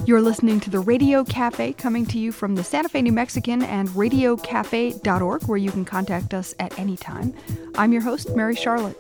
You're listening to the Radio Cafe, coming to you from the Santa Fe New Mexican and radiocafe.org, where you can contact us at any time. I'm your host, Mary Charlotte.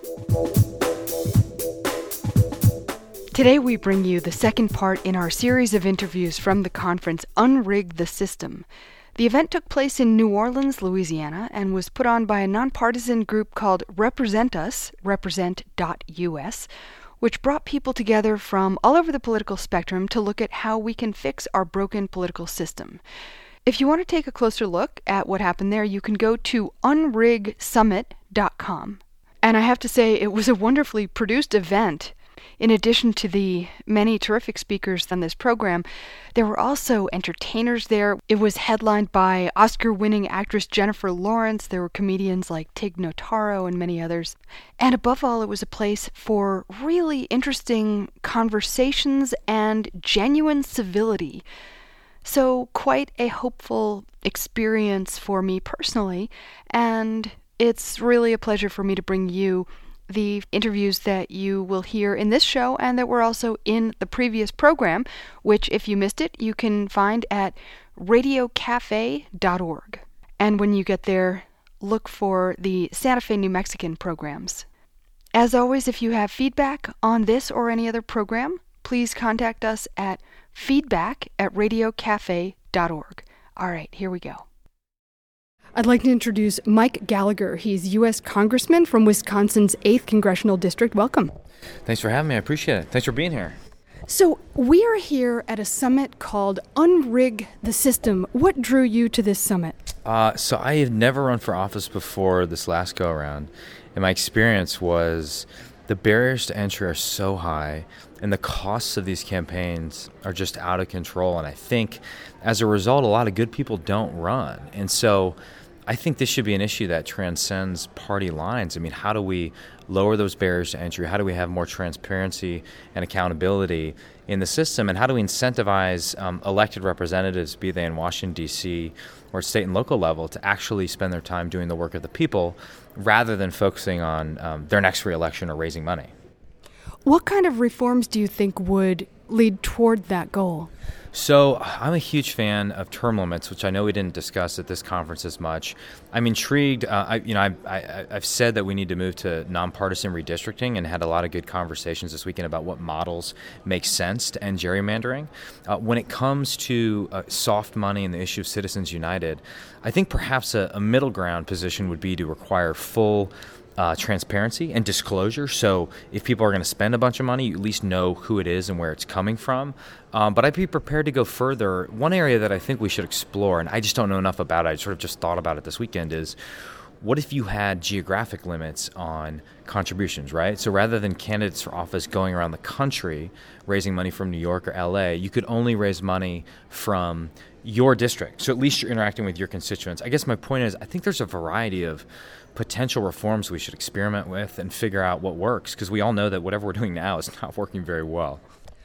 Today we bring you the second part in our series of interviews from the conference Unrig the System. The event took place in New Orleans, Louisiana, and was put on by a nonpartisan group called Represent Us, represent.us, which brought people together from all over the political spectrum to look at how we can fix our broken political system. If you want to take a closer look at what happened there, you can go to unrigsummit.com. And I have to say, it was a wonderfully produced event. In addition to the many terrific speakers on this program, there were also entertainers there. It was headlined by Oscar-winning actress Jennifer Lawrence. There were comedians like Tig Notaro and many others. And above all, it was a place for really interesting conversations and genuine civility. So quite a hopeful experience for me personally, and it's really a pleasure for me to bring you the interviews that you will hear in this show and that were also in the previous program, which, if you missed it, you can find at radiocafe.org. And when you get there, look for the Santa Fe New Mexican programs. As always, if you have feedback on this or any other program, please contact us at feedback@radiocafe.org. All right, here we go. I'd like to introduce Mike Gallagher. He's U.S. Congressman from Wisconsin's 8th Congressional District. Welcome. Thanks for having me. I appreciate it. Thanks for being here. So we are here at a summit called Unrig the System. What drew you to this summit? So I have never run for office before this last go-around, and my experience was the barriers to entry are so high, and the costs of these campaigns are just out of control. And I think, as a result, a lot of good people don't run. And so I think this should be an issue that transcends party lines. I mean, how do we lower those barriers to entry? How do we have more transparency and accountability in the system? And how do we incentivize elected representatives, be they in Washington, D.C., or state and local level, to actually spend their time doing the work of the people rather than focusing on their next re-election or raising money? What kind of reforms do you think would lead toward that goal? So I'm a huge fan of term limits, which I know we didn't discuss at this conference as much. I'm intrigued. I've said that we need to move to nonpartisan redistricting and had a lot of good conversations this weekend about what models make sense to end gerrymandering. When it comes to soft money and the issue of Citizens United, I think perhaps a middle ground position would be to require full transparency and disclosure. So if people are going to spend a bunch of money, you at least know who it is and where it's coming from. But I'd be prepared to go further. One area that I think we should explore, and I just don't know enough about it, I sort of just thought about it this weekend, is what if you had geographic limits on contributions, right? So rather than candidates for office going around the country raising money from New York or LA, you could only raise money from your district. So at least you're interacting with your constituents. I guess my point is, I think there's a variety of potential reforms we should experiment with and figure out what works, because we all know that whatever we're doing now is not working very well.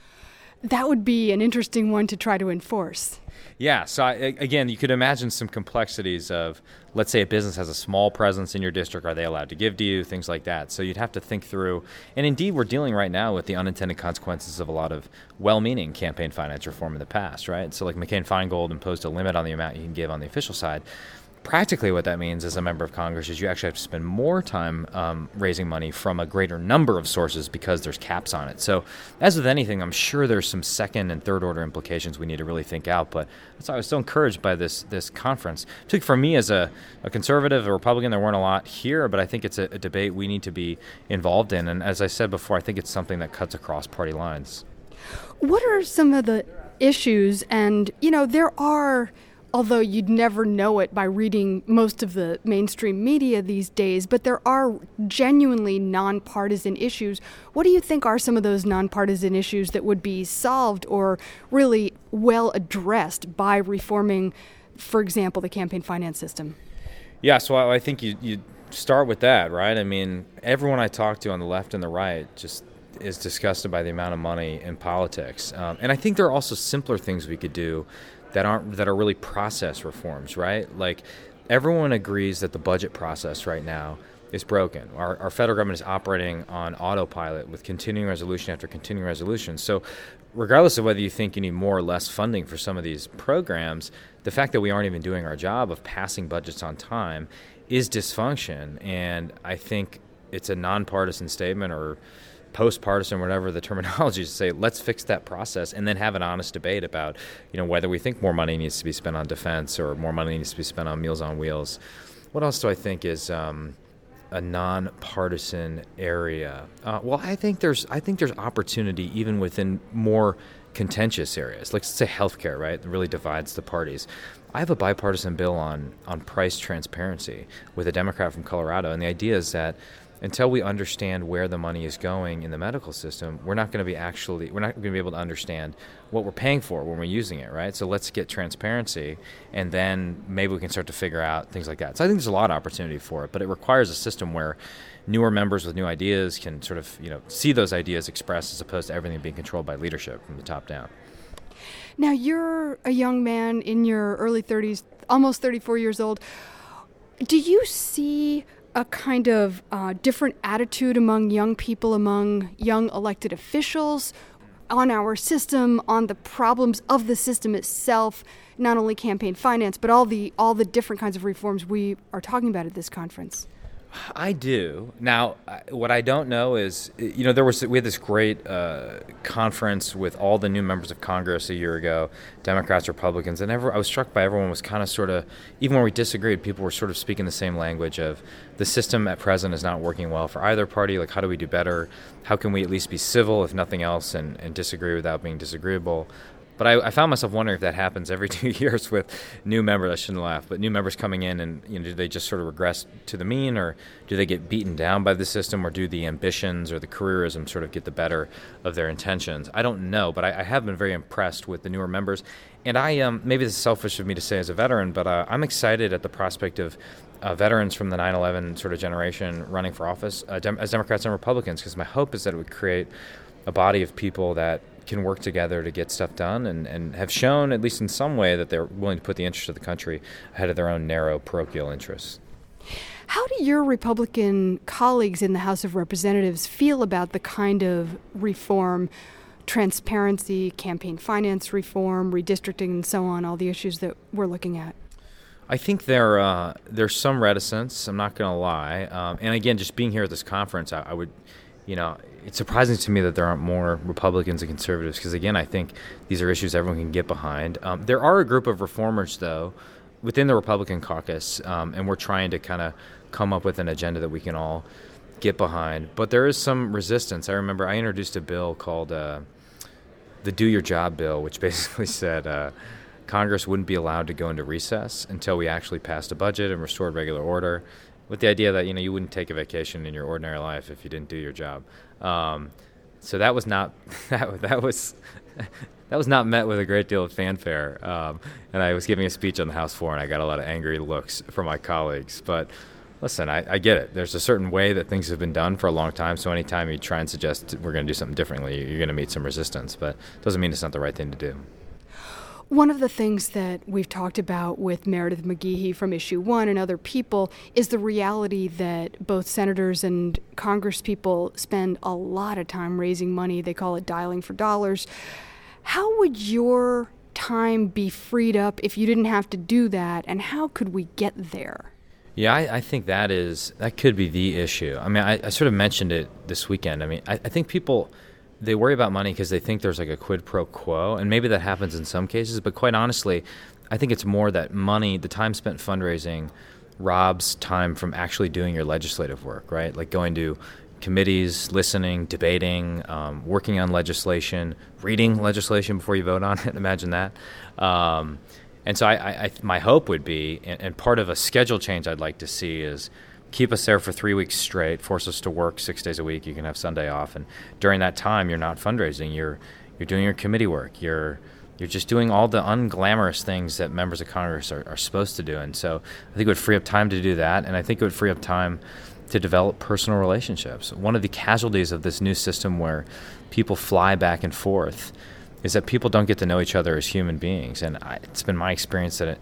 That would be an interesting one to try to enforce. Yeah, so again, you could imagine some complexities of, let's say a business has a small presence in your district, are they allowed to give to you, things like that. So you'd have to think through, and indeed we're dealing right now with the unintended consequences of a lot of well-meaning campaign finance reform in the past, right? So like McCain-Feingold imposed a limit on the amount you can give on the official side. Practically what that means as a member of Congress is you actually have to spend more time raising money from a greater number of sources because there's caps on it. So as with anything, I'm sure there's some second and third order implications we need to really think out. But that's why I was so encouraged by this conference. Particularly for me as a conservative, a Republican, there weren't a lot here, but I think it's a debate we need to be involved in. And as I said before, I think it's something that cuts across party lines. What are some of the issues? And, there are, although you'd never know it by reading most of the mainstream media these days, but there are genuinely nonpartisan issues. What do you think are some of those nonpartisan issues that would be solved or really well addressed by reforming, for example, the campaign finance system? Yeah, so I think you start with that, right? I mean, everyone I talk to on the left and the right just is disgusted by the amount of money in politics. And I think there are also simpler things we could do that are really process reforms, right? Like everyone agrees that the budget process right now is broken. Our federal government is operating on autopilot with continuing resolution after continuing resolution. So regardless of whether you think you need more or less funding for some of these programs, the fact that we aren't even doing our job of passing budgets on time is dysfunction. And I think it's a nonpartisan statement, or post-partisan, whatever the terminology is, to say, let's fix that process and then have an honest debate about, whether we think more money needs to be spent on defense or more money needs to be spent on Meals on Wheels. What else do I think is a nonpartisan area? Well, I think there's opportunity even within more contentious areas. Like, let's say healthcare, right? It really divides the parties. I have a bipartisan bill on price transparency with a Democrat from Colorado, and the idea is that until we understand where the money is going in the medical system, we're not going to be able to understand what we're paying for when we're using it, right? So let's get transparency, and then maybe we can start to figure out things like that. So I think there's a lot of opportunity for it, but it requires a system where newer members with new ideas can sort of, see those ideas expressed, as opposed to everything being controlled by leadership from the top down. Now, you're a young man in your early 30s, almost 34 years old. Do you see a kind of different attitude among young people, among young elected officials, on our system, on the problems of the system itself, not only campaign finance, but all the different kinds of reforms we are talking about at this conference? I do. Now, what I don't know is, we had this great conference with all the new members of Congress a year ago, Democrats, Republicans, and I was struck by everyone was kind of sort of, even when we disagreed, people were sort of speaking the same language of the system at present is not working well for either party. Like, how do we do better? How can we at least be civil, if nothing else, and disagree without being disagreeable? But I found myself wondering if that happens every 2 years with new members. I shouldn't laugh, but new members coming in, and do they just sort of regress to the mean, or do they get beaten down by the system, or do the ambitions or the careerism sort of get the better of their intentions? I don't know, but I have been very impressed with the newer members. And I maybe this is selfish of me to say as a veteran, but I'm excited at the prospect of veterans from the 9/11 sort of generation running for office as Democrats and Republicans, because my hope is that it would create a body of people that can work together to get stuff done, and have shown, at least in some way, that they're willing to put the interests of the country ahead of their own narrow parochial interests. How do your Republican colleagues in the House of Representatives feel about the kind of reform, transparency, campaign finance reform, redistricting, and so on, all the issues that we're looking at? I think there's some reticence, I'm not going to lie. And again, just being here at this conference, I would, it's surprising to me that there aren't more Republicans and conservatives, because, again, I think these are issues everyone can get behind. There are a group of reformers, though, within the Republican caucus, and we're trying to kind of come up with an agenda that we can all get behind. But there is some resistance. I remember I introduced a bill called the Do Your Job Bill, which basically said Congress wouldn't be allowed to go into recess until we actually passed a budget and restored regular order, with the idea that you wouldn't take a vacation in your ordinary life if you didn't do your job. So that was not that was not met with a great deal of fanfare. And I was giving a speech on the House floor, and I got a lot of angry looks from my colleagues. But listen, I get it. There's a certain way that things have been done for a long time. So anytime you try and suggest we're going to do something differently, you're going to meet some resistance. But it doesn't mean it's not the right thing to do. One of the things that we've talked about with Meredith McGehee from Issue 1 and other people is the reality that both senators and congresspeople spend a lot of time raising money. They call it dialing for dollars. How would your time be freed up if you didn't have to do that, and how could we get there? Yeah, I think that could be the issue. I mean, I sort of mentioned it this weekend. I mean, I think people, they worry about money because they think there's like a quid pro quo, and maybe that happens in some cases, but quite honestly, I think it's more that money, the time spent fundraising, robs time from actually doing your legislative work, right? Like going to committees, listening, debating, working on legislation, reading legislation before you vote on it. Imagine that. And so my hope would be, and part of a schedule change I'd like to see is keep us there for 3 weeks straight, force us to work 6 days a week. You can have Sunday off. And during that time, you're not fundraising. You're doing your committee work. You're just doing all the unglamorous things that members of Congress are supposed to do. And so I think it would free up time to do that. And I think it would free up time to develop personal relationships. One of the casualties of this new system where people fly back and forth is that people don't get to know each other as human beings. And it's been my experience that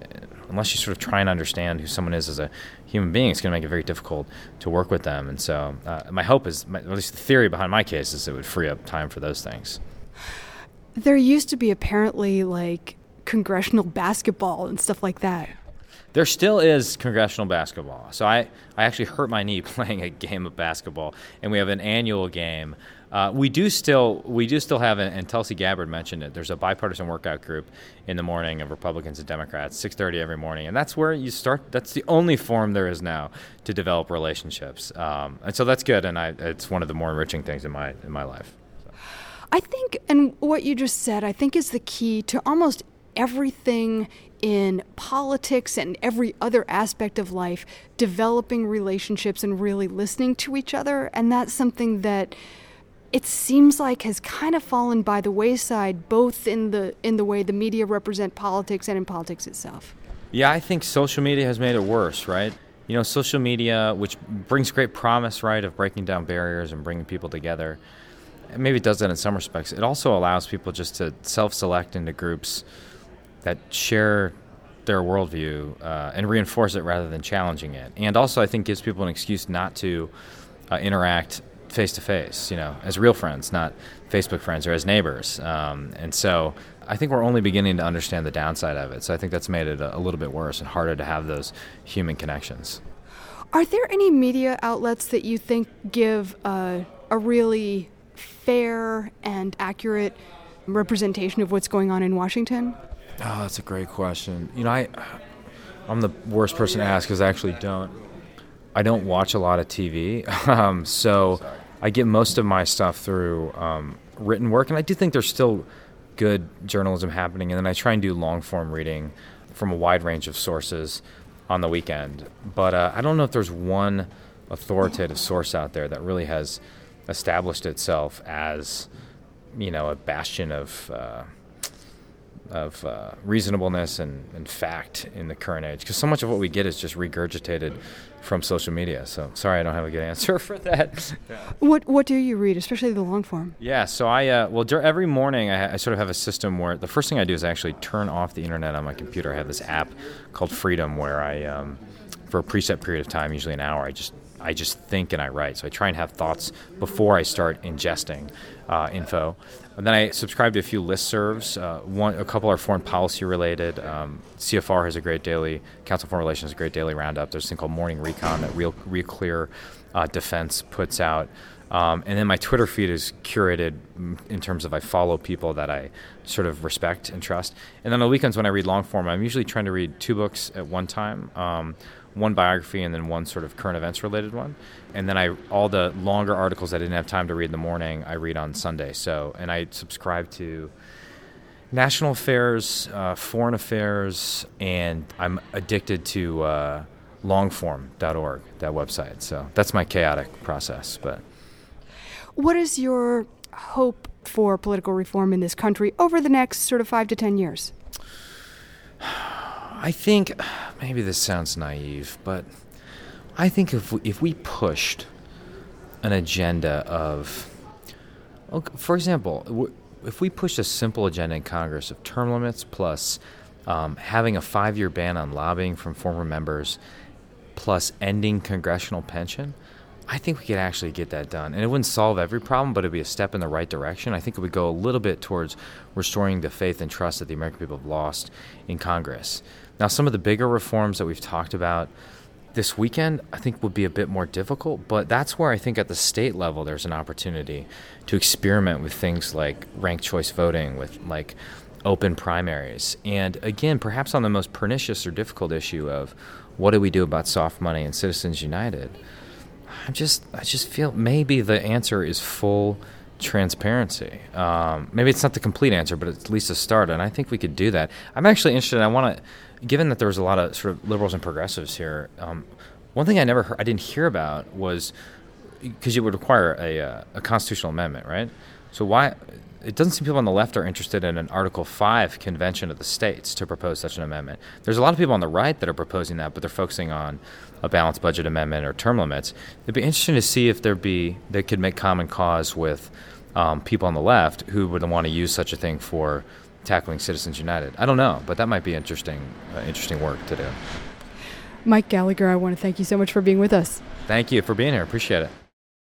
unless you sort of try and understand who someone is as a human being, it's going to make it very difficult to work with them. And so my hope is, at least the theory behind my case, is it would free up time for those things. There used to be apparently like congressional basketball and stuff like that. There still is congressional basketball. So I actually hurt my knee playing a game of basketball, and we have an annual game. We do still have, and Tulsi Gabbard mentioned it, there's a bipartisan workout group in the morning of Republicans and Democrats, 6:30 every morning, and that's where you start. That's the only form there is now to develop relationships, and so that's good, and it's one of the more enriching things in my life. So. I think, and what you just said, I think is the key to almost everything in politics and every other aspect of life, developing relationships and really listening to each other. And that's something that it seems like has kind of fallen by the wayside, both in the way the media represent politics and in politics itself. Yeah, I think social media has made it worse, right? You know, social media, which brings great promise, right, of breaking down barriers and bringing people together. And maybe it does that in some respects. It also allows people just to self-select into groups that share their worldview and reinforce it rather than challenging it. And also, I think, gives people an excuse not to interact face-to-face, as real friends, not Facebook friends or as neighbors. And so I think we're only beginning to understand the downside of it. So I think that's made it a little bit worse and harder to have those human connections. Are there any media outlets that you think give a really fair and accurate representation of what's going on in Washington? Oh, that's a great question. I'm the worst person to ask because I actually I don't watch a lot of TV. So I get most of my stuff through written work, and I do think there's still good journalism happening. And then I try and do long-form reading from a wide range of sources on the weekend. But I don't know if there's one authoritative source out there that really has established itself as, a bastion of reasonableness and fact in the current age, because so much of what we get is just regurgitated from social media. So sorry, I don't have a good answer for that. What do you read, especially the long form? Yeah, so every morning I sort of have a system where the first thing I do is actually turn off the internet on my computer. I have this app called Freedom where I, for a preset period of time, usually an hour, I just think and I write. So I try and have thoughts before I start ingesting info. And then I subscribe to a few listservs. A couple are foreign policy related. CFR has a great daily, Council on Foreign Relations has a great daily roundup. There's a thing called Morning Recon that Real Clear Defense puts out. And then my Twitter feed is curated in terms of I follow people that I sort of respect and trust. And then on the weekends when I read long form, I'm usually trying to read 2 books at one time. One biography and then one sort of current events related one. And then all the longer articles I didn't have time to read in the morning, I read on Sunday. And I subscribe to national affairs, foreign affairs, and I'm addicted to longform.org, that website. So that's my chaotic process. But what is your hope for political reform in this country over the next sort of 5 to 10 years? I think, maybe this sounds naive, but I think if we pushed an agenda of, for example, if we pushed a simple agenda in Congress of term limits plus having a 5-year ban on lobbying from former members plus ending congressional pension, I think we could actually get that done. And it wouldn't solve every problem, but it would be a step in the right direction. I think it would go a little bit towards restoring the faith and trust that the American people have lost in Congress. Now, some of the bigger reforms that we've talked about this weekend, I think would be a bit more difficult, but that's where I think at the state level there's an opportunity to experiment with things like ranked choice voting, with like open primaries. And again, perhaps on the most pernicious or difficult issue of what do we do about soft money and Citizens United, I just feel maybe the answer is full transparency. Maybe it's not the complete answer, but it's at least a start, and I think we could do that. I'm actually interested. Given that there was a lot of sort of liberals and progressives here, one thing I didn't hear about was, because it would require a constitutional amendment, right? So why? It doesn't seem people on the left are interested in an Article 5 convention of the states to propose such an amendment. There's a lot of people on the right that are proposing that, but they're focusing on a balanced budget amendment or term limits. It'd be interesting to see if they could make common cause with people on the left who would want to use such a thing for tackling Citizens United. I don't know, but that might be interesting work to do. Mike Gallagher, I want to thank you so much for being with us. Thank you for being here. Appreciate it.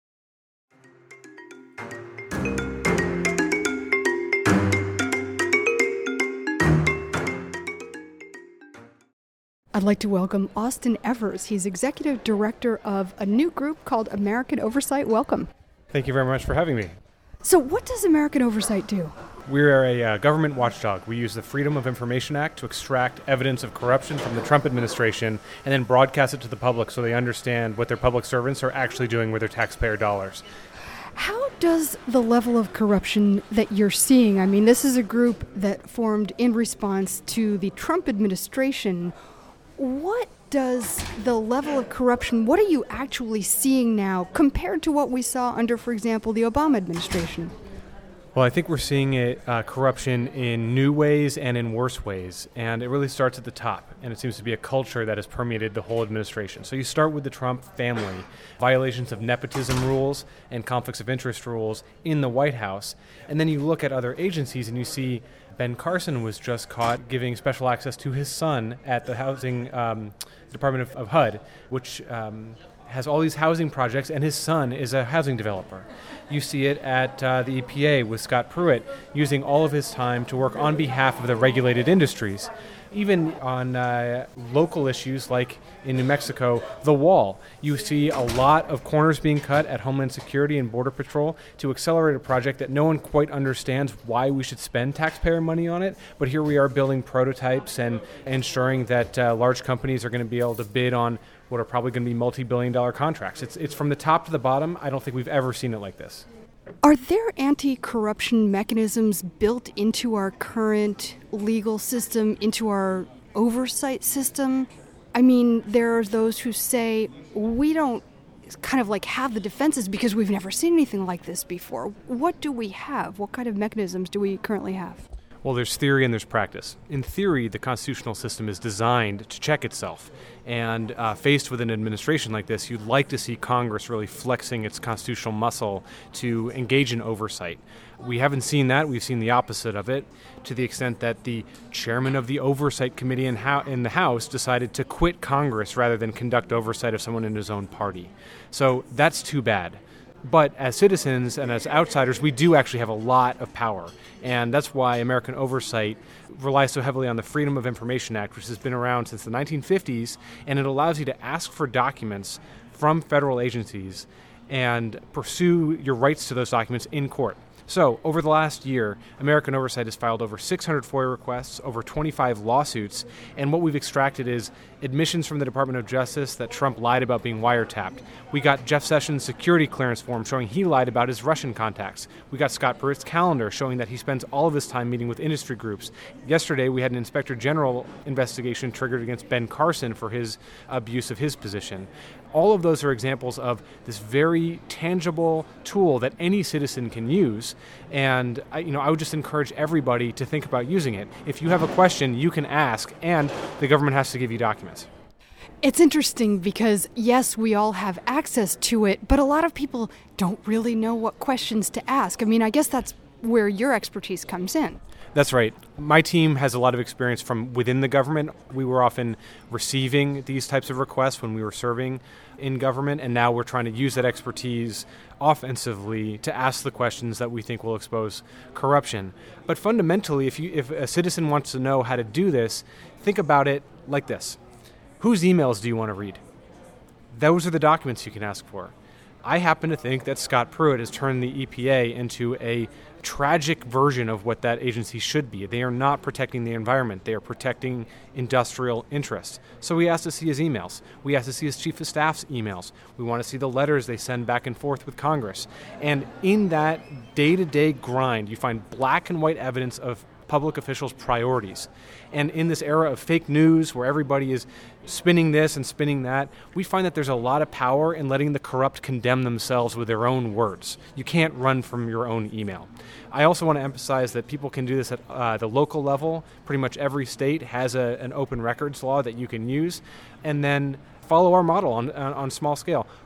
I'd like to welcome Austin Evers. He's executive director of a new group called American Oversight. Welcome. Thank you very much for having me. So what does American Oversight do? We are a government watchdog. We use the Freedom of Information Act to extract evidence of corruption from the Trump administration and then broadcast it to the public so they understand what their public servants are actually doing with their taxpayer dollars. How does the level of corruption that you're seeing, I mean, this is a group that formed in response to the Trump administration. What does the level of corruption, what are you actually seeing now compared to what we saw under, for example, the Obama administration? Well, I think we're seeing corruption in new ways and in worse ways, and it really starts at the top, and it seems to be a culture that has permeated the whole administration. So you start with the Trump family, violations of nepotism rules and conflicts of interest rules in the White House, and then you look at other agencies and you see Ben Carson was just caught giving special access to his son at the housing Department of HUD, which has all these housing projects, and his son is a housing developer. You see it at the EPA with Scott Pruitt using all of his time to work on behalf of the regulated industries. Even on local issues like in New Mexico, the wall, you see a lot of corners being cut at Homeland Security and Border Patrol to accelerate a project that no one quite understands why we should spend taxpayer money on it. But here we are building prototypes and ensuring that large companies are going to be able to bid on what are probably going to be multi-billion-dollar contracts. It's from the top to the bottom. I don't think we've ever seen it like this. Are there anti-corruption mechanisms built into our current legal system, into our oversight system? I mean, there are those who say we don't kind of like have the defenses because we've never seen anything like this before. What do we have? What kind of mechanisms do we currently have? Well, there's theory and there's practice. In theory, the constitutional system is designed to check itself. And faced with an administration like this, you'd like to see Congress really flexing its constitutional muscle to engage in oversight. We haven't seen that. We've seen the opposite of it, to the extent that the chairman of the Oversight Committee in the House decided to quit Congress rather than conduct oversight of someone in his own party. So that's too bad. But as citizens and as outsiders, we do actually have a lot of power. And that's why American Oversight relies so heavily on the Freedom of Information Act, which has been around since the 1950s, and it allows you to ask for documents from federal agencies and pursue your rights to those documents in court. So, over the last year, American Oversight has filed over 600 FOIA requests, over 25 lawsuits, and what we've extracted is admissions from the Department of Justice that Trump lied about being wiretapped. We got Jeff Sessions' security clearance form showing he lied about his Russian contacts. We got Scott Pruitt's calendar showing that he spends all of his time meeting with industry groups. Yesterday, we had an Inspector General investigation triggered against Ben Carson for his abuse of his position. All of those are examples of this very tangible tool that any citizen can use, and I would just encourage everybody to think about using it. If you have a question, you can ask, and the government has to give you documents. It's interesting because, yes, we all have access to it, but a lot of people don't really know what questions to ask. I mean, I guess that's where your expertise comes in. That's right. My team has a lot of experience from within the government. We were often receiving these types of requests when we were serving in government, and now we're trying to use that expertise offensively to ask the questions that we think will expose corruption. But fundamentally, if a citizen wants to know how to do this, think about it like this. Whose emails do you want to read? Those are the documents you can ask for. I happen to think that Scott Pruitt has turned the EPA into a tragic version of what that agency should be. They are not protecting the environment. They are protecting industrial interests. So we asked to see his emails. We asked to see his chief of staff's emails. We want to see the letters they send back and forth with Congress. And in that day-to-day grind, you find black and white evidence of public officials' priorities. And in this era of fake news where everybody is spinning this and spinning that, we find that there's a lot of power in letting the corrupt condemn themselves with their own words. You can't run from your own email. I also want to emphasize that people can do this at the local level. Pretty much every state has an open records law that you can use. And then follow our model on small scale.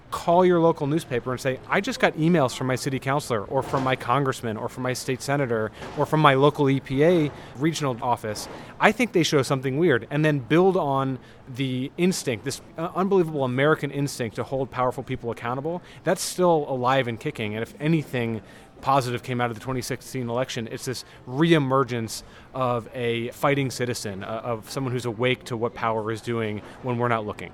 call your local newspaper and say, I just got emails from my city councilor or from my congressman or from my state senator or from my local EPA regional office. I think they show something weird. And then build on the instinct, this unbelievable American instinct to hold powerful people accountable. That's still alive and kicking. And if anything positive came out of the 2016 election, it's this reemergence of a fighting citizen, of someone who's awake to what power is doing when we're not looking.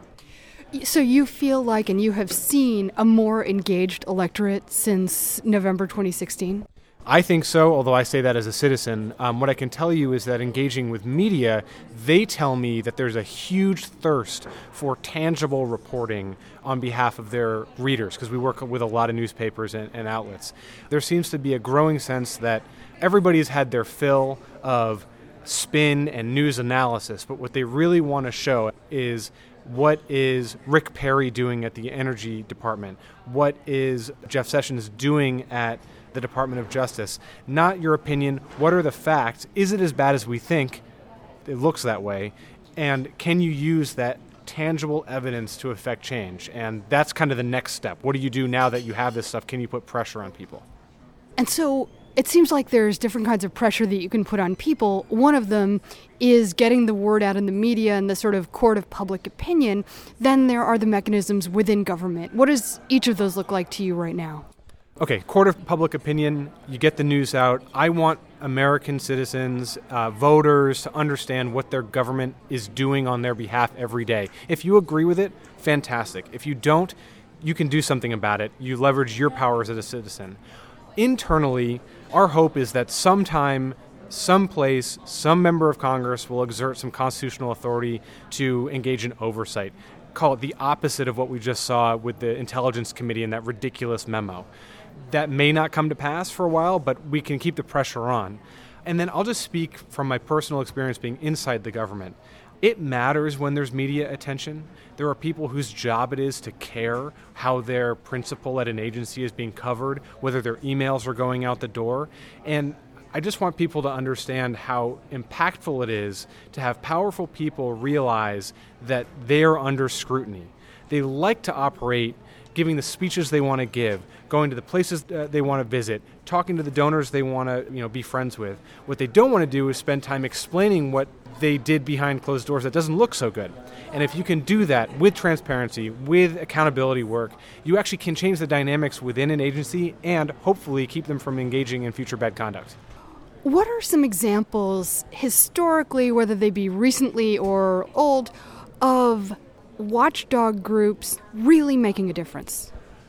So you feel like, and you have seen, a more engaged electorate since November 2016? I think so, although I say that as a citizen. What I can tell you is that engaging with media, they tell me that there's a huge thirst for tangible reporting on behalf of their readers, because we work with a lot of newspapers and outlets. There seems to be a growing sense that everybody's had their fill of spin and news analysis, but what they really want to show is what is Rick Perry doing at the Energy Department? What is Jeff Sessions doing at the Department of Justice? Not your opinion. What are the facts? Is it as bad as we think? It looks that way. And can you use that tangible evidence to affect change? And that's kind of the next step. What do you do now that you have this stuff? Can you put pressure on people? And so it seems like there's different kinds of pressure that you can put on people. One of them is getting the word out in the media and the sort of court of public opinion. Then there are the mechanisms within government. What does each of those look like to you right now? Okay, court of public opinion, you get the news out. I want American citizens, voters, to understand what their government is doing on their behalf every day. If you agree with it, fantastic. If you don't, you can do something about it. You leverage your powers as a citizen. Internally, our hope is that sometime, someplace, some member of Congress will exert some constitutional authority to engage in oversight. Call it the opposite of what we just saw with the Intelligence Committee and that ridiculous memo. That may not come to pass for a while, but we can keep the pressure on. And then I'll just speak from my personal experience being inside the government. It matters when there's media attention. There are people whose job it is to care how their principal at an agency is being covered, whether their emails are going out the door. And I just want people to understand how impactful it is to have powerful people realize that they're under scrutiny. They like to operate giving the speeches they want to give, going to the places they want to visit, talking to the donors they want to be friends with. What they don't want to do is spend time explaining what they did behind closed doors that doesn't look so good. And if you can do that with transparency, with accountability work, you actually can change the dynamics within an agency and hopefully keep them from engaging in future bad conduct. What are some examples historically, whether they be recently or old, of watchdog groups really making a difference?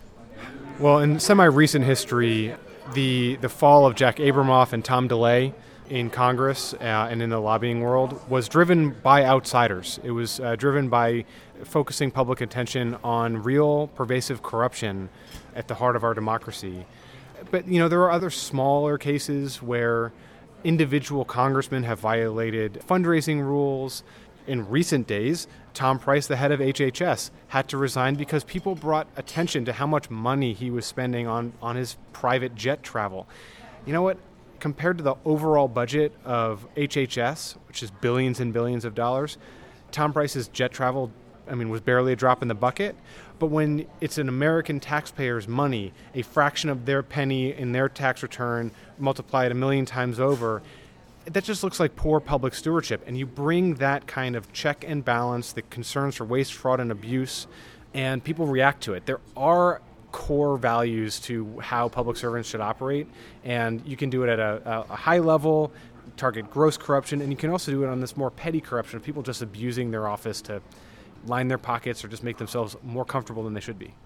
Well, in semi-recent history, the fall of Jack Abramoff and Tom DeLay in Congress and in the lobbying world was driven by outsiders. It was driven by focusing public attention on real pervasive corruption at the heart of our democracy. But, there are other smaller cases where individual congressmen have violated fundraising rules. In recent days, Tom Price, the head of HHS, had to resign because people brought attention to how much money he was spending on his private jet travel. You know what? Compared to the overall budget of HHS, which is billions and billions of dollars, Tom Price's jet travel, was barely a drop in the bucket. But when it's an American taxpayer's money, a fraction of their penny in their tax return, multiplied 1 million times over, that just looks like poor public stewardship. And you bring that kind of check and balance, the concerns for waste, fraud, and abuse, and people react to it. There are core values to how public servants should operate, and you can do it at a high level, target gross corruption, and you can also do it on this more petty corruption of people just abusing their office to line their pockets or just make themselves more comfortable than they should be.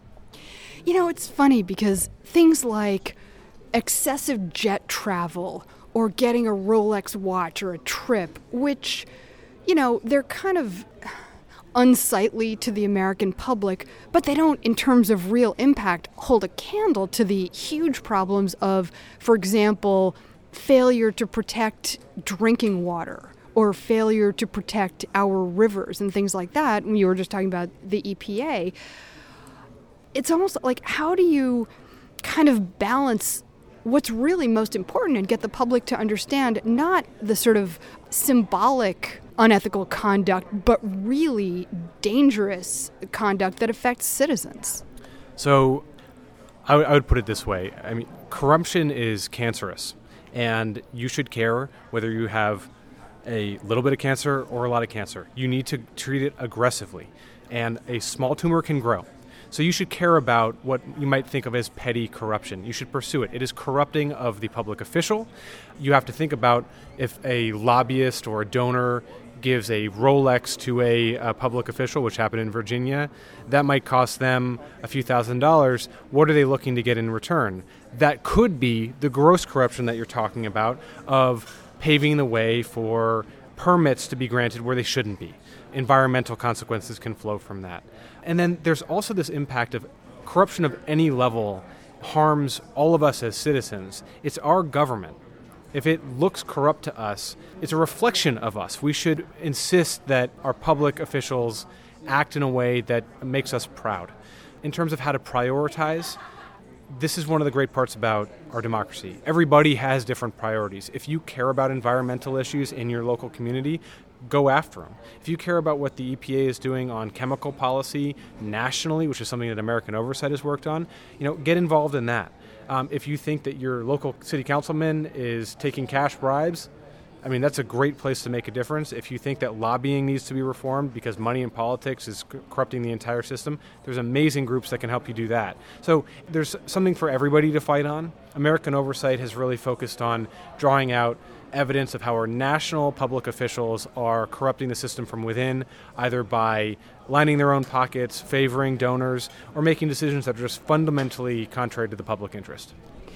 It's funny because things like excessive jet travel or getting a Rolex watch or a trip, which, they're kind of unsightly to the American public, but they don't, in terms of real impact, hold a candle to the huge problems of, for example, failure to protect drinking water or failure to protect our rivers and things like that. When you were just talking about the EPA, it's almost like, how do you kind of balance what's really most important and get the public to understand not the sort of symbolic unethical conduct, but really dangerous conduct that affects citizens? So I would put it this way. I mean, corruption is cancerous, and you should care whether you have a little bit of cancer or a lot of cancer. You need to treat it aggressively, and a small tumor can grow. So you should care about what you might think of as petty corruption. You should pursue it. It is corrupting of the public official. You have to think about if a lobbyist or a donor gives a Rolex to a public official, which happened in Virginia, that might cost them a few $1,000s. What are they looking to get in return? That could be the gross corruption that you're talking about of paving the way for permits to be granted where they shouldn't be. Environmental consequences can flow from that. And then there's also this impact of corruption of any level harms all of us as citizens. It's our government. If it looks corrupt to us, it's a reflection of us. We should insist that our public officials act in a way that makes us proud. In terms of how to prioritize, this is one of the great parts about our democracy. Everybody has different priorities. If you care about environmental issues in your local community, go after them. If you care about what the EPA is doing on chemical policy nationally, which is something that American Oversight has worked on, get involved in that. If you think that your local city councilman is taking cash bribes, I mean, that's a great place to make a difference. If you think that lobbying needs to be reformed because money in politics is corrupting the entire system, there's amazing groups that can help you do that. So there's something for everybody to fight on. American Oversight has really focused on drawing out evidence of how our national public officials are corrupting the system from within, either by lining their own pockets, favoring donors, or making decisions that are just fundamentally contrary to the public interest.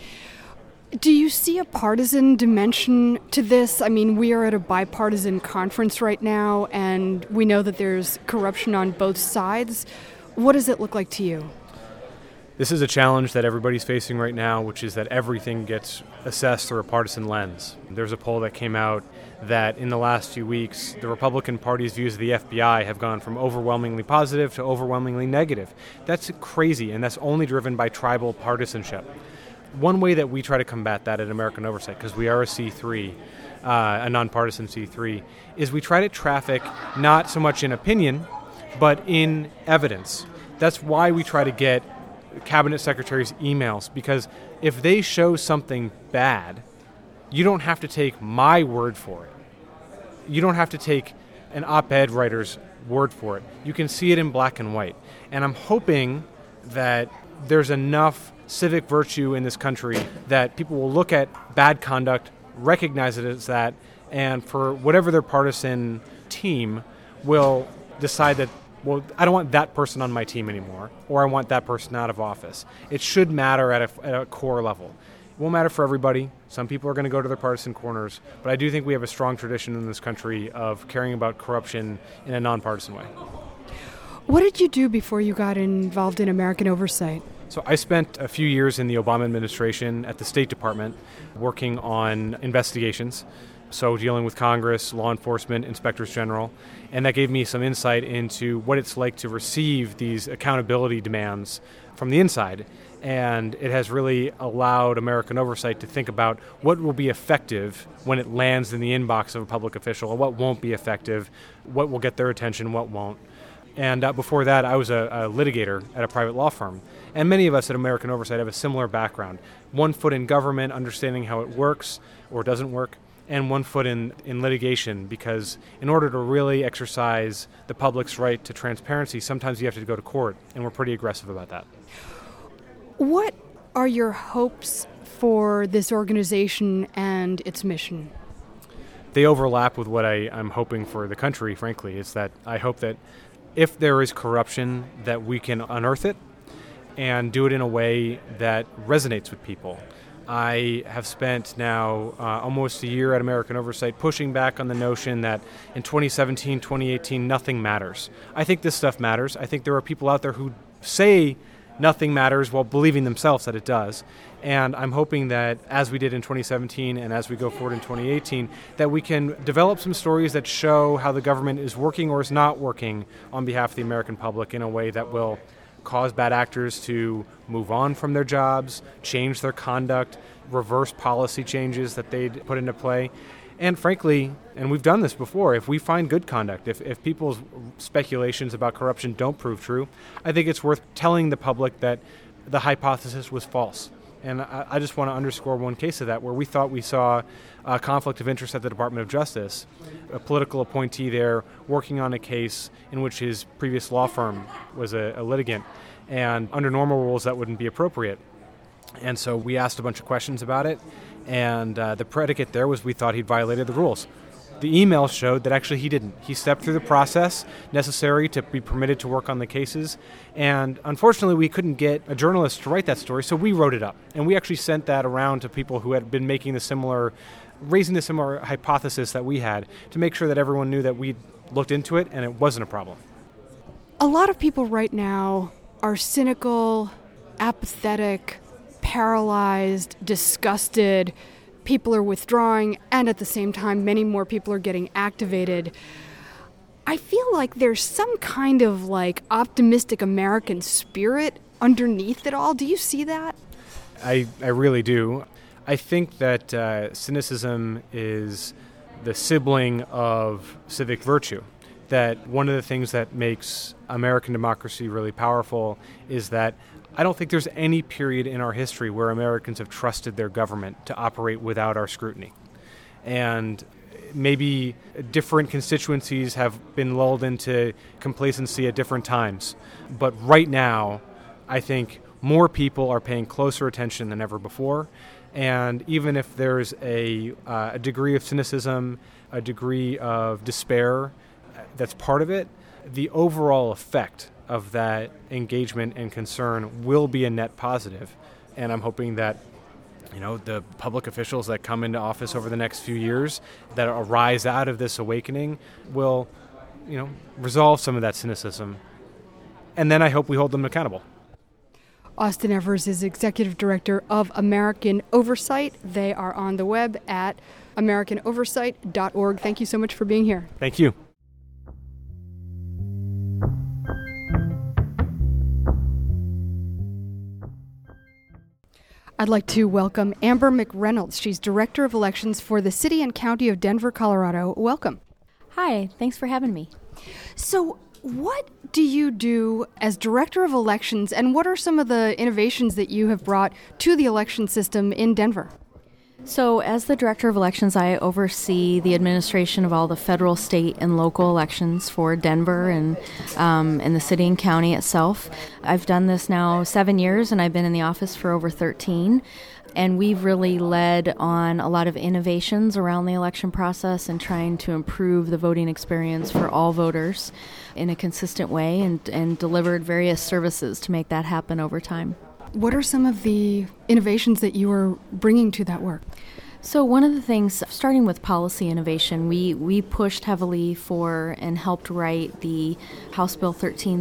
Do you see a partisan dimension to this? I mean, we are at a bipartisan conference right now, and we know that there's corruption on both sides. What does it look like to you? This is a challenge that everybody's facing right now, which is that everything gets assessed through a partisan lens. There's a poll that came out that in the last few weeks, the Republican Party's views of the FBI have gone from overwhelmingly positive to overwhelmingly negative. That's crazy, and that's only driven by tribal partisanship. One way that we try to combat that at American Oversight, because we are a C3, a nonpartisan C3, is we try to traffic not so much in opinion, but in evidence. That's why we try to get cabinet secretaries' emails, because if they show something bad, you don't have to take my word for it. You don't have to take an op-ed writer's word for it. You can see it in black and white. And I'm hoping that there's enough civic virtue in this country that people will look at bad conduct, recognize it as that, and for whatever their partisan team will decide that, well, I don't want that person on my team anymore, or I want that person out of office. It should matter at a core level. It won't matter for everybody. Some people are going to go to their partisan corners, but I do think we have a strong tradition in this country of caring about corruption in a nonpartisan way. What did you do before you got involved in American Oversight? So I spent a few years in the Obama administration at the State Department working on investigations. So dealing with Congress, law enforcement, inspectors general, and that gave me some insight into what it's like to receive these accountability demands from the inside. And it has really allowed American Oversight to think about what will be effective when it lands in the inbox of a public official, or what won't be effective, what will get their attention, what won't. And before that, I was a litigator at a private law firm. And many of us at American Oversight have a similar background. One foot in government, understanding how it works or doesn't work, and one foot in litigation, because in order to really exercise the public's right to transparency, sometimes you have to go to court, and we're pretty aggressive about that. What are your hopes for this organization and its mission? They overlap with what I'm hoping for the country, frankly. It's that I hope that if there is corruption, that we can unearth it and do it in a way that resonates with people. I have spent now almost a year at American Oversight pushing back on the notion that in 2017, 2018, nothing matters. I think this stuff matters. I think there are people out there who say nothing matters while believing themselves that it does. And I'm hoping that as we did in 2017 and as we go forward in 2018, that we can develop some stories that show how the government is working or is not working on behalf of the American public in a way that will cause bad actors to move on from their jobs, change their conduct, reverse policy changes that they'd put into play. And frankly, and we've done this before, if we find good conduct, if people's speculations about corruption don't prove true, I think it's worth telling the public that the hypothesis was false. And I just want to underscore one case of that where we thought we saw a conflict of interest at the Department of Justice, a political appointee there working on a case in which his previous law firm was a litigant. And under normal rules, that wouldn't be appropriate. And so we asked a bunch of questions about it, and the predicate there was we thought he'd violated the rules. The email showed that actually he didn't. He stepped through the process necessary to be permitted to work on the cases, and unfortunately we couldn't get a journalist to write that story, so we wrote it up. And we actually sent that around to people who had been raising the similar hypothesis that we had to make sure that everyone knew that we'd looked into it and it wasn't a problem. A lot of people right now are cynical, apathetic, paralyzed, disgusted. People are withdrawing, and at the same time, many more people are getting activated. I feel like there's some kind of optimistic American spirit underneath it all. Do you see that? I really do. I think that cynicism is the sibling of civic virtue. That one of the things that makes American democracy really powerful is that I don't think there's any period in our history where Americans have trusted their government to operate without our scrutiny. And maybe different constituencies have been lulled into complacency at different times. But right now, I think more people are paying closer attention than ever before. And even if there's a degree of cynicism, a degree of despair that's part of it, the overall effect of that engagement and concern will be a net positive. And I'm hoping that, the public officials that come into office over the next few years that arise out of this awakening will, resolve some of that cynicism. And then I hope we hold them accountable. Austin Evers is Executive Director of American Oversight. They are on the web at americanoversight.org. Thank you so much for being here. Thank you. I'd like to welcome Amber McReynolds. She's Director of Elections for the City and County of Denver, Colorado. Welcome. Hi, thanks for having me. So, what do you do as Director of Elections, and what are some of the innovations that you have brought to the election system in Denver? So, as the Director of Elections, I oversee the administration of all the federal, state, and local elections for Denver and the city and county itself. I've done this now 7 years, and I've been in the office for over 13. And we've really led on a lot of innovations around the election process and trying to improve the voting experience for all voters in a consistent way and delivered various services to make that happen over time. What are some of the innovations that you are bringing to that work? So one of the things, starting with policy innovation, we pushed heavily for and helped write the House Bill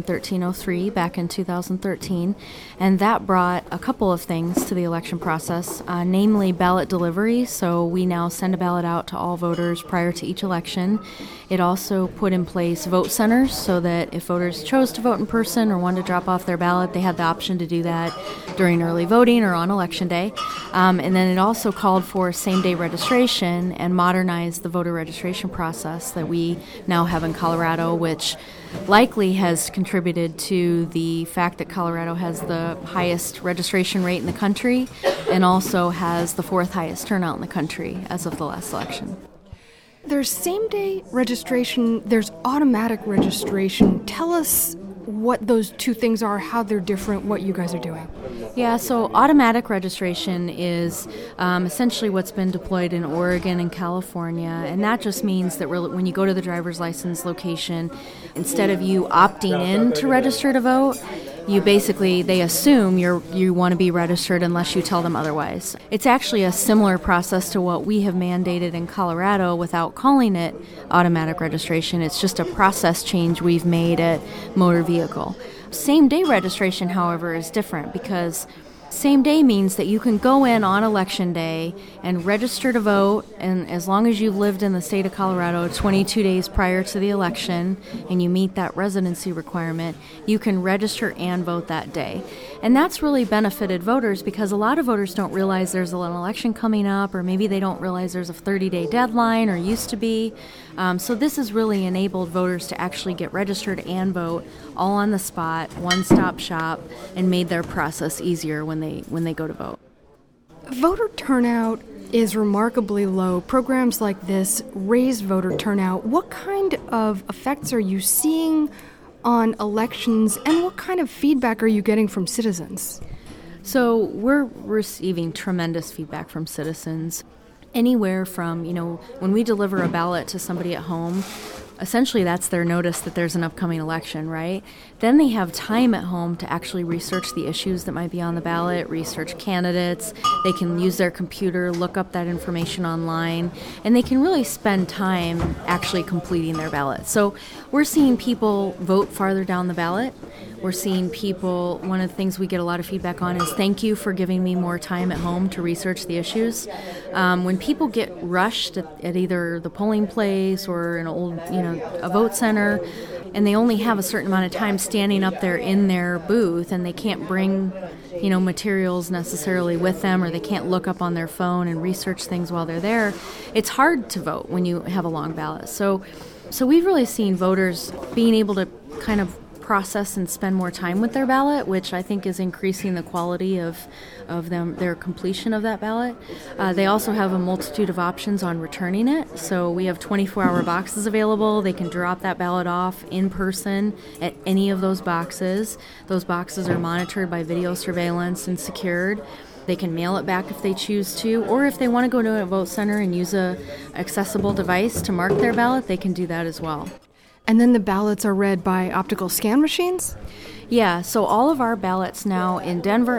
1303 back in 2013, and that brought a couple of things to the election process, namely ballot delivery. So we now send a ballot out to all voters prior to each election. It also put in place vote centers so that if voters chose to vote in person or wanted to drop off their ballot, they had the option to do that during early voting or on election day. And then it also called for same-day registration and modernized the voter registration process that we now have in Colorado, which likely has contributed to the fact that Colorado has the highest registration rate in the country and also has the fourth highest turnout in the country as of the last election. There's same-day registration, there's automatic registration. Tell us what those two things are, how they're different, what you guys are doing. Yeah, so automatic registration is essentially what's been deployed in Oregon and California, and that just means that when you go to the driver's license location, instead of you opting in to register to vote, they assume you want to be registered unless you tell them otherwise. It's actually a similar process to what we have mandated in Colorado without calling it automatic registration. It's just a process change we've made at motor vehicle. Same-day registration, however, is different because Same day means that you can go in on election day and register to vote, and as long as you've lived in the state of Colorado 22 days prior to the election and you meet that residency requirement, you can register and vote that day. And that's really benefited voters because a lot of voters don't realize there's an election coming up, or maybe they don't realize there's a 30-day deadline, or used to be. So this has really enabled voters to actually get registered and vote all on the spot, one-stop shop, and made their process easier when they go to vote. Voter turnout is remarkably low. Programs like this raise voter turnout. What kind of effects are you seeing on elections, and what kind of feedback are you getting from citizens? So we're receiving tremendous feedback from citizens. Anywhere from, when we deliver a ballot to somebody at home, essentially that's their notice that there's an upcoming election, right? Then they have time at home to actually research the issues that might be on the ballot, research candidates. They can use their computer, look up that information online, and they can really spend time actually completing their ballot. So we're seeing people vote farther down the ballot. We're seeing people, one of the things we get a lot of feedback on is thank you for giving me more time at home to research the issues. When people get rushed at either the polling place or an old, a vote center, and they only have a certain amount of time standing up there in their booth, and they can't bring, materials necessarily with them, or they can't look up on their phone and research things while they're there, it's hard to vote when you have a long ballot. So we've really seen voters being able to kind of process and spend more time with their ballot, which I think is increasing the quality of their completion of that ballot. They also have a multitude of options on returning it. So we have 24-hour boxes available. They can drop that ballot off in person at any of those boxes. Those boxes are monitored by video surveillance and secured. They can mail it back if they choose to, or if they want to go to a vote center and use a accessible device to mark their ballot, they can do that as well. And then the ballots are read by optical scan machines? Yeah, so all of our ballots now in Denver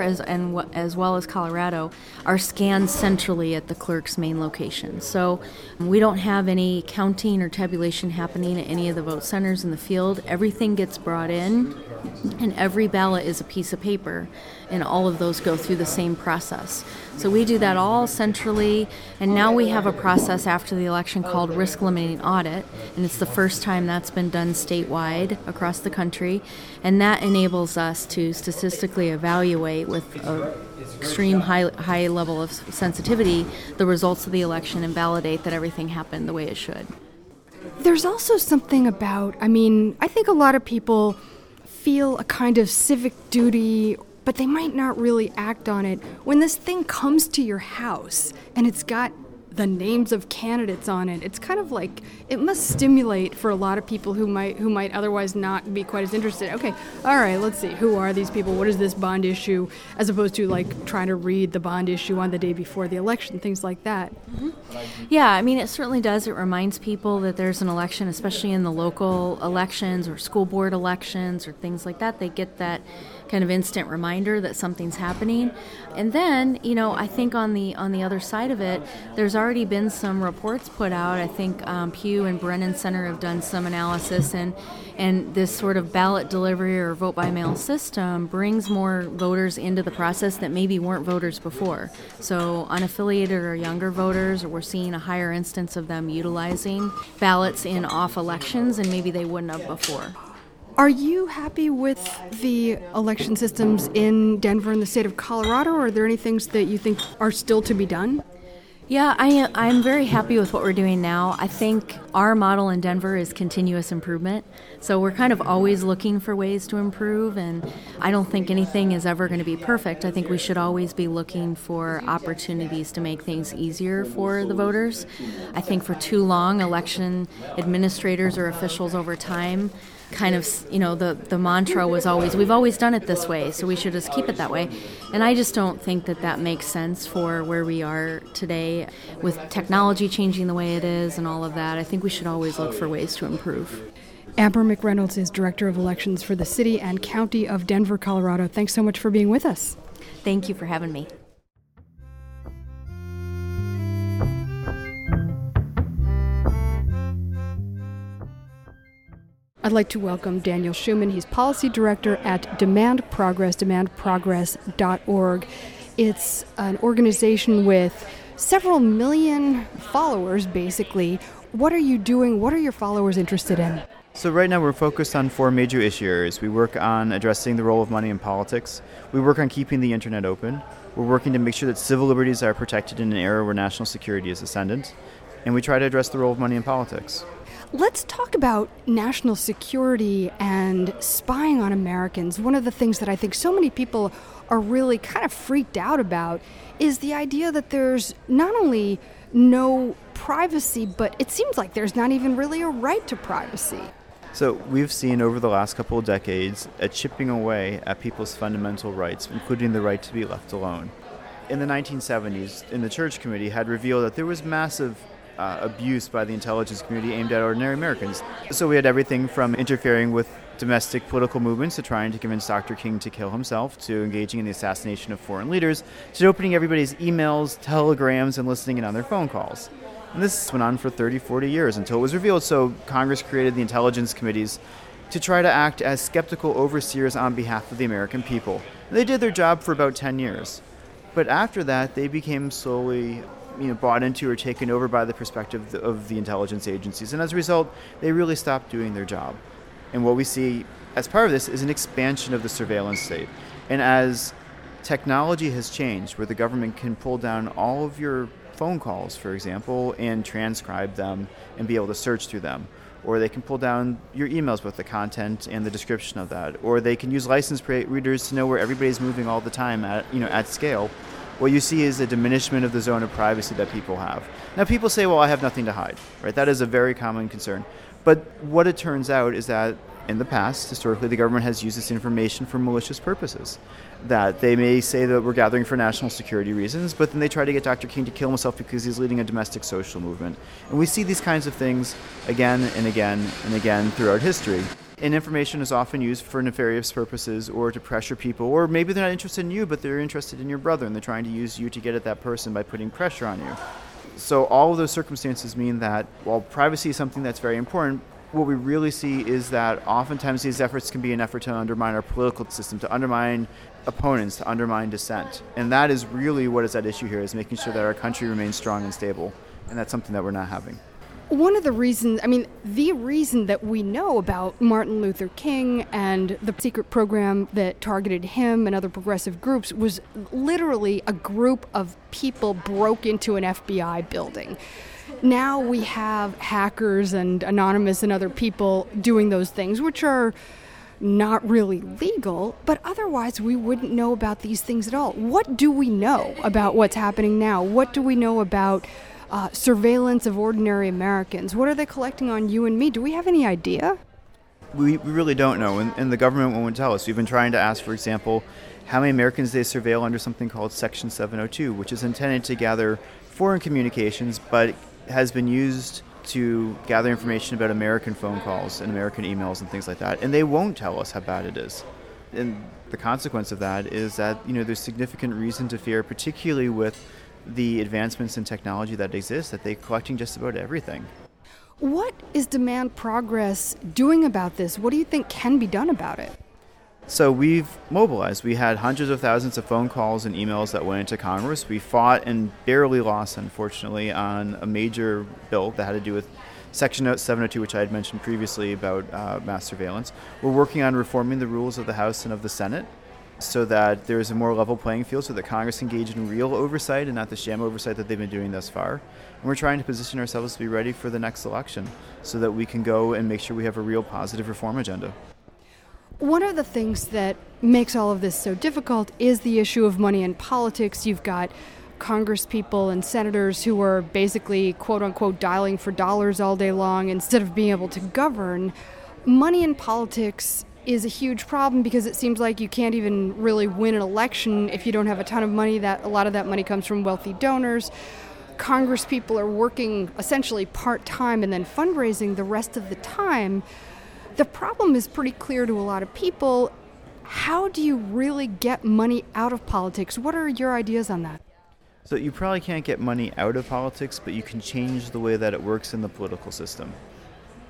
as well as Colorado are scanned centrally at the clerk's main location. So we don't have any counting or tabulation happening at any of the vote centers in the field. Everything gets brought in, and every ballot is a piece of paper, and all of those go through the same process. So we do that all centrally, and now we have a process after the election called risk limiting audit, and it's the first time that's been done statewide across the country, and that enables us to statistically evaluate with an extreme high level of sensitivity the results of the election and validate that everything happened the way it should. There's also something about, I think a lot of people feel a kind of civic duty, but they might not really act on it. When this thing comes to your house and it's got the names of candidates on it, it's kind of like, it must stimulate for a lot of people who might otherwise not be quite as interested. Okay, all right, let's see, who are these people? What is this bond issue? As opposed to trying to read the bond issue on the day before the election, things like that. Mm-hmm. Yeah, it certainly does. It reminds people that there's an election, especially in the local elections or school board elections or things like that. They get that kind of instant reminder that something's happening. And then, I think on the other side of it, there's already been some reports put out. I think Pew and Brennan Center have done some analysis, and this sort of ballot delivery or vote by mail system brings more voters into the process that maybe weren't voters before. So unaffiliated or younger voters, we're seeing a higher instance of them utilizing ballots in off elections, and maybe they wouldn't have before. Are you happy with the election systems in Denver and the state of Colorado, or are there any things that you think are still to be done? Yeah, I'm very happy with what we're doing now. I think our model in Denver is continuous improvement. So we're kind of always looking for ways to improve, and I don't think anything is ever going to be perfect. I think we should always be looking for opportunities to make things easier for the voters. I think for too long, election administrators or officials over time kind of, the mantra was always, we've always done it this way, so we should just keep it that way. And I just don't think that makes sense for where we are today with technology changing the way it is and all of that. I think we should always look for ways to improve. Amber McReynolds is Director of Elections for the City and County of Denver, Colorado. Thanks so much for being with us. Thank you for having me. I'd like to welcome Daniel Schuman. He's policy director at Demand Progress, demandprogress.org. It's an organization with several million followers, basically. What are you doing? What are your followers interested in? So right now we're focused on 4 major issue areas. We work on addressing the role of money in politics. We work on keeping the internet open. We're working to make sure that civil liberties are protected in an era where national security is ascendant. And we try to address the role of money in politics. Let's talk about national security and spying on Americans. One of the things that I think so many people are really kind of freaked out about is the idea that there's not only no privacy, but it seems like there's not even really a right to privacy. So we've seen over the last couple of decades a chipping away at people's fundamental rights, including the right to be left alone. In the 1970s, the Church Committee had revealed that there was massive abuse by the intelligence community aimed at ordinary Americans. So we had everything from interfering with domestic political movements to trying to convince Dr. King to kill himself, to engaging in the assassination of foreign leaders, to opening everybody's emails, telegrams, and listening in on their phone calls. And this went on for 30, 40 years until it was revealed. So Congress created the intelligence committees to try to act as skeptical overseers on behalf of the American people. And they did their job for about 10 years. But after that, they became slowly bought into or taken over by the perspective of the intelligence agencies. And as a result, they really stopped doing their job. And what we see as part of this is an expansion of the surveillance state. And as technology has changed, where the government can pull down all of your phone calls, for example, and transcribe them and be able to search through them, or they can pull down your emails with the content and the description of that, or they can use license plate readers to know where everybody's moving all the time at scale. What you see is a diminishment of the zone of privacy that people have. Now, people say, well, I have nothing to hide, right? That is a very common concern. But what it turns out is that in the past, historically, the government has used this information for malicious purposes. That they may say that we're gathering for national security reasons, but then they try to get Dr. King to kill himself because he's leading a domestic social movement. And we see these kinds of things again and again and again throughout history. And information is often used for nefarious purposes or to pressure people, or maybe they're not interested in you, but they're interested in your brother, and they're trying to use you to get at that person by putting pressure on you. So all of those circumstances mean that while privacy is something that's very important, what we really see is that oftentimes these efforts can be an effort to undermine our political system, to undermine opponents, to undermine dissent. And that is really what is at issue here, is making sure that our country remains strong and stable. And that's something that we're not having. One of the reasons, the reason that we know about Martin Luther King and the secret program that targeted him and other progressive groups was literally a group of people broke into an FBI building. Now we have hackers and Anonymous and other people doing those things, which are not really legal, but otherwise we wouldn't know about these things at all. What do we know about what's happening now? What do we know about surveillance of ordinary Americans? What are they collecting on you and me? Do we have any idea? We really don't know, and the government won't tell us. We've been trying to ask, for example, how many Americans they surveil under something called Section 702, which is intended to gather foreign communications, but has been used to gather information about American phone calls and American emails and things like that. And they won't tell us how bad it is. And the consequence of that is that, there's significant reason to fear, particularly with the advancements in technology that exist, that they're collecting just about everything. What is Demand Progress doing about this? What do you think can be done about it? So we've mobilized. We had hundreds of thousands of phone calls and emails that went into Congress. We fought and barely lost, unfortunately, on a major bill that had to do with Section 702, which I had mentioned previously about mass surveillance. We're working on reforming the rules of the House and of the Senate so that there's a more level playing field, so that Congress engage in real oversight and not the sham oversight that they've been doing thus far. And we're trying to position ourselves to be ready for the next election so that we can go and make sure we have a real positive reform agenda. One of the things that makes all of this so difficult is the issue of money in politics. You've got congresspeople and senators who are basically, quote-unquote, dialing for dollars all day long instead of being able to govern. Money in politics is a huge problem because it seems like you can't even really win an election if you don't have a ton of money. That a lot of that money comes from wealthy donors. Congresspeople are working essentially part-time and then fundraising the rest of the time. The problem is pretty clear to a lot of people. How do you really get money out of politics? What are your ideas on that? So you probably can't get money out of politics, but you can change the way that it works in the political system.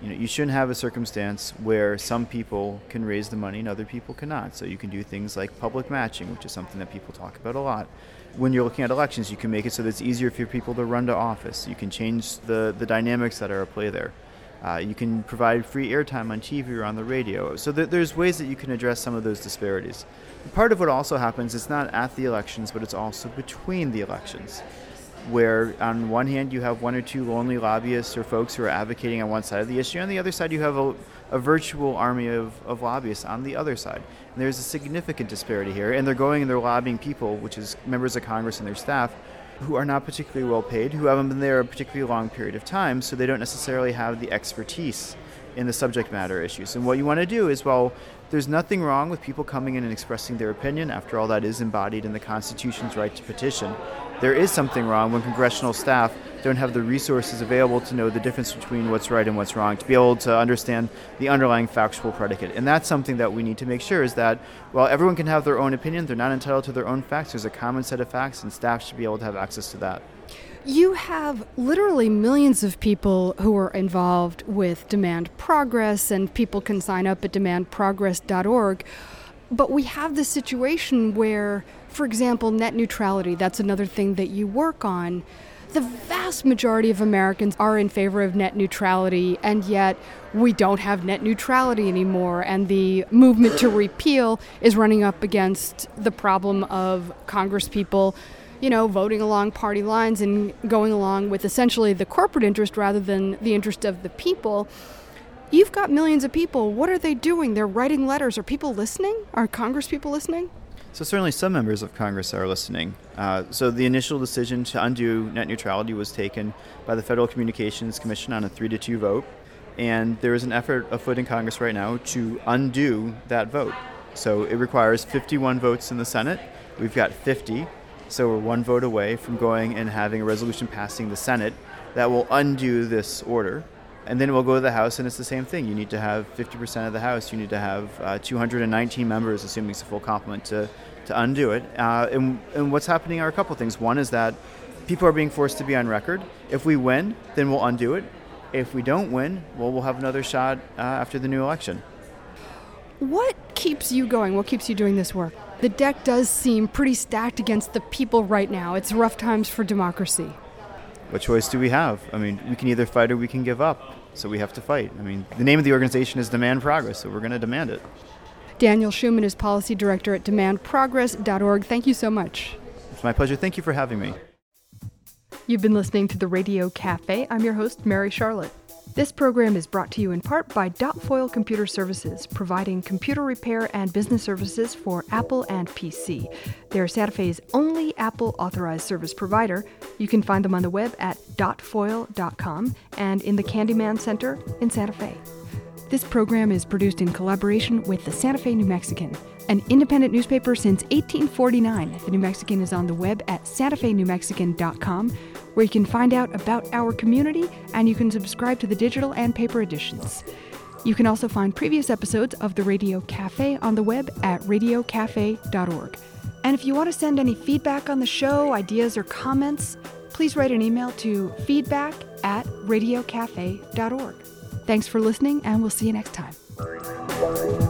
You shouldn't have a circumstance where some people can raise the money and other people cannot. So you can do things like public matching, which is something that people talk about a lot. When you're looking at elections, you can make it so that it's easier for people to run to office. You can change the dynamics that are at play there. You can provide free airtime on TV or on the radio. So there's ways that you can address some of those disparities. Part of what also happens is not at the elections, but it's also between the elections, where on one hand you have one or two lonely lobbyists or folks who are advocating on one side of the issue. On the other side you have a virtual army of lobbyists on the other side. And there's a significant disparity here, and they're going and they're lobbying people, which is members of Congress and their staff, who are not particularly well paid, who haven't been there a particularly long period of time, so they don't necessarily have the expertise in the subject matter issues. And what you want to do is, well, there's nothing wrong with people coming in and expressing their opinion. After all, that is embodied in the Constitution's right to petition. There is something wrong when congressional staff don't have the resources available to know the difference between what's right and what's wrong, to be able to understand the underlying factual predicate. And that's something that we need to make sure is that, while everyone can have their own opinion, they're not entitled to their own facts. There's a common set of facts, and staff should be able to have access to that. You have literally millions of people who are involved with Demand Progress, and people can sign up at demandprogress.org. But we have this situation where, for example, net neutrality, that's another thing that you work on. The vast majority of Americans are in favor of net neutrality, and yet we don't have net neutrality anymore. And the movement to repeal is running up against the problem of congresspeople, voting along party lines and going along with essentially the corporate interest rather than the interest of the people. You've got millions of people. What are they doing? They're writing letters. Are people listening? Are Congress people listening? So certainly some members of Congress are listening. So the initial decision to undo net neutrality was taken by the Federal Communications Commission on a 3-2 vote. And there is an effort afoot in Congress right now to undo that vote. So it requires 51 votes in the Senate. We've got 50. So we're one vote away from going and having a resolution passing the Senate that will undo this order. And then we'll go to the House, and it's the same thing. You need to have 50% of the House. You need to have 219 members, assuming it's a full complement, to undo it. And what's happening are a couple things. One is that people are being forced to be on record. If we win, then we'll undo it. If we don't win, well, we'll have another shot after the new election. What keeps you going? What keeps you doing this work? The deck does seem pretty stacked against the people right now. It's rough times for democracy. What choice do we have? I mean, we can either fight or we can give up. So we have to fight. I mean, the name of the organization is Demand Progress, so we're going to demand it. Daniel Schuman is Policy Director at demandprogress.org. Thank you so much. It's my pleasure. Thank you for having me. You've been listening to the Radio Cafe. I'm your host, Mary Charlotte. This program is brought to you in part by Dotfoil Computer Services, providing computer repair and business services for Apple and PC. They're Santa Fe's only Apple authorized service provider. You can find them on the web at dotfoil.com and in the Candyman Center in Santa Fe. This program is produced in collaboration with the Santa Fe New Mexican, an independent newspaper since 1849. The New Mexican is on the web at santafenewmexican.com, where you can find out about our community and you can subscribe to the digital and paper editions. You can also find previous episodes of the Radio Cafe on the web at radiocafe.org. And if you want to send any feedback on the show, ideas, or comments, please write an email to feedback@radiocafe.org. Thanks for listening, and we'll see you next time.